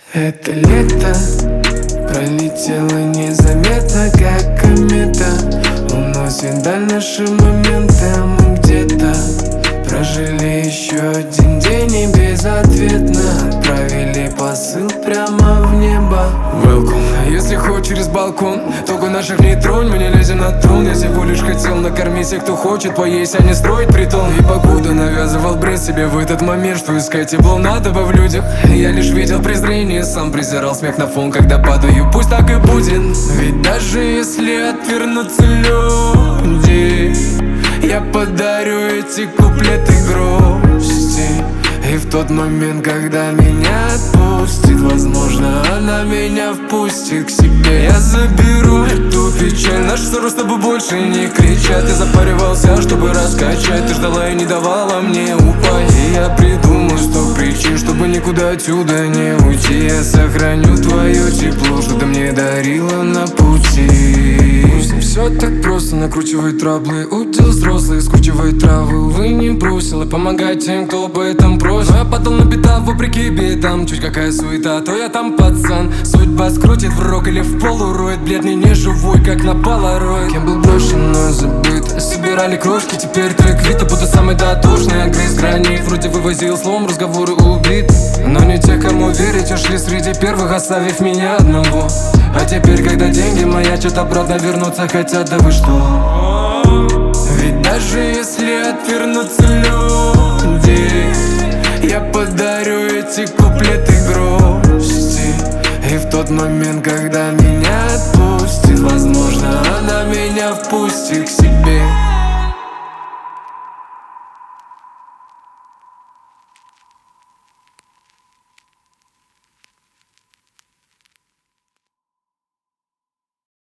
Это лето пролетело незаметно, как комета. Уносит даль наши моменты, а мы где-то прожили еще один день и безответно отправили посыл прямо в небо. Welcome. Если хоть через балкон, только наших не тронь, мы не лезем на трон. Я всего лишь хотел накормить всех, кто хочет поесть, а не строить притон. И покуда навязывал бред себе в этот момент, что искать тепло надо бы в людях, я лишь видел презрение, сам презирал смех на фон, когда падаю. Пусть так и будет, ведь даже если отвернутся люди, я подарю эти куплеты грусти. И в тот момент, когда меня отпустит, возможно, она меня впустит к себе. Я заберу эту печаль, наши ссоры с тобой больше не кричат. Ты запаривался, чтобы раскачать, ты ждала и не давала мне упасть. И я придумаю 100 причин, чтобы никуда отсюда не уйти. Я сохраню твое тепло, что ты мне дарила на пути. Пусть не все так просто, накручивай траблы, удел взрослый, скручивай травы. Увы, не бросила помогать тем, кто об этом просит. Но я падал на бедах вопреки бедам, чуть какая суета, то я там пацан. Судьба скрутит в рог или в пол уроет, бледный не живой, как на полароид. Кем был брошен, но забыт, собирали крошки, теперь трек вита, буду самый дотошный. Грыз гранит, вроде вывозил слом, разговоры убит. Но не те, кому верить, ушли среди первых, оставив меня одного. А теперь, когда деньги маячат, обратно вернуться хотят, да вы что? Ведь даже если отвернутся люди, я подарю эти куплеты грусти. И в тот момент, когда меня отпустит, возможно, она меня впустит